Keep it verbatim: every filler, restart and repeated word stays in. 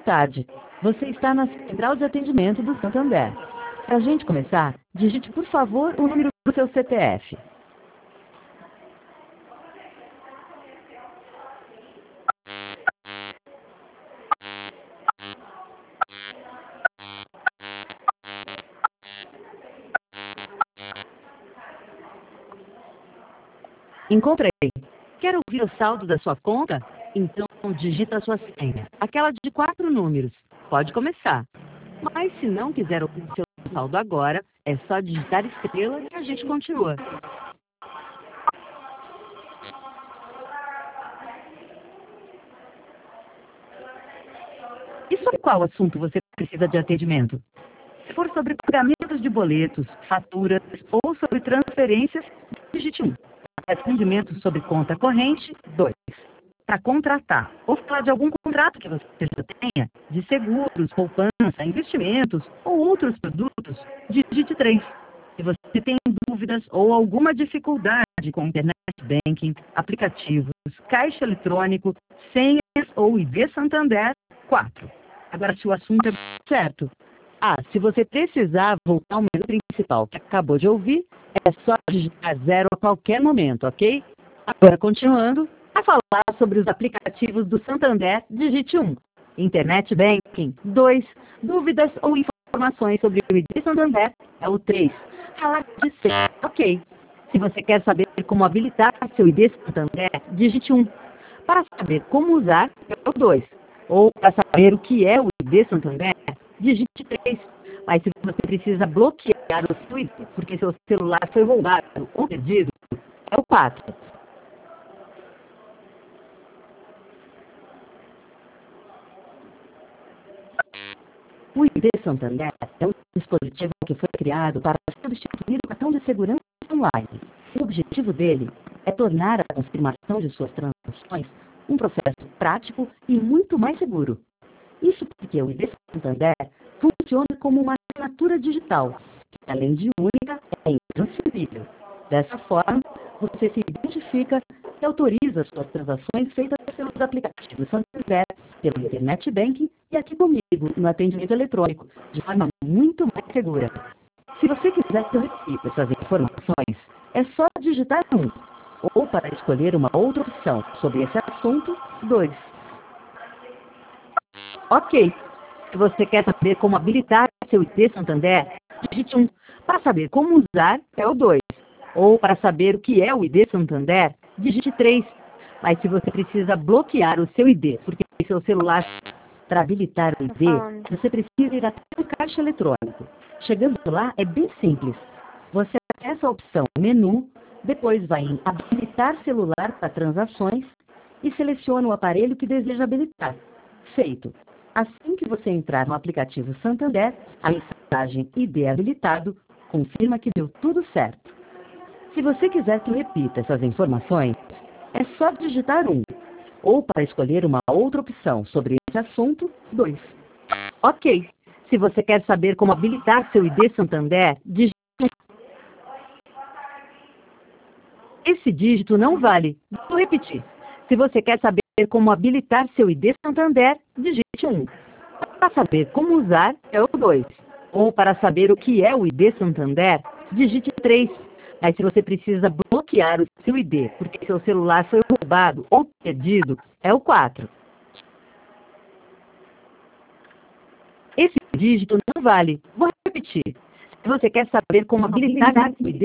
tarde. Você está na central de atendimento do Santander. Para a gente começar, digite, por favor, o número do seu C P F. Encontrei. Quer ouvir o saldo da sua conta? Então digita a sua senha, aquela de quatro números. Pode começar. Mas se não quiser ouvir o seu saldo agora, é só digitar estrela e a gente continua. E sobre qual assunto você precisa de atendimento? Se for sobre pagamentos de boletos, faturas ou sobre transferências, digite um. Atendimento sobre conta corrente, dois. Para contratar ou falar de algum contrato que você já tenha, de seguros, poupança, investimentos ou outros produtos, digite três. Se você tem dúvidas ou alguma dificuldade com internet banking, aplicativos, caixa eletrônico, senhas ou I D Santander, quatro. Agora, se o assunto é certo. Ah, se você precisar voltar ao menu principal que acabou de ouvir, é só digitar zero a qualquer momento, ok? Agora, continuando, a falar sobre os aplicativos do Santander, digite um. Internet Banking, dois. Dúvidas ou informações sobre o I D Santander, é o três. Falar de C, ok. Se você quer saber como habilitar seu I D Santander, digite um. Para saber como usar, é o dois. Ou para saber o que é o I D Santander, digite três. Mas se você precisa bloquear o seu I D porque seu celular foi roubado ou perdido, é o quatro. O I D Santander é um dispositivo que foi criado para substituir o cartão de segurança online. O objetivo dele é tornar a confirmação de suas transações um processo prático e muito mais seguro. Isso porque o I D Santander funciona como uma assinatura digital, que além de única, é intransferível. Dessa forma, você se identifica e autoriza suas transações feitas pelos aplicativos Santander, pelo Internet Banking e aqui comigo, no atendimento eletrônico, de forma muito mais segura. Se você quiser que eu repita essas informações, é só digitar um, ou para escolher uma outra opção sobre esse assunto, dois. Ok. Se você quer saber como habilitar seu I D Santander, digite um. Para saber como usar, é o dois. Ou para saber o que é o I D Santander, digite três. Mas se você precisa bloquear o seu I D, porque seu celular... Para habilitar o I D, você precisa ir até o caixa eletrônico. Chegando lá, é bem simples. Você acessa a opção Menu, depois vai em Habilitar celular para transações e seleciona o aparelho que deseja habilitar. Feito. Assim que você entrar no aplicativo Santander, a mensagem I D habilitado confirma que deu tudo certo. Se você quiser que eu repita essas informações, é só digitar um. Ou para escolher uma outra opção sobre esse assunto, dois. Ok. Se você quer saber como habilitar seu I D Santander, digite um. Esse dígito não vale. Vou repetir. Se você quer saber como habilitar seu I D Santander, digite um. Para saber como usar, é o dois. Ou para saber o que é o I D Santander, digite três. Mas se você precisa bloquear o seu I D porque seu celular foi roubado ou perdido, é o quatro. Esse dígito não vale. Vou repetir. Se você quer saber como habilitar o I D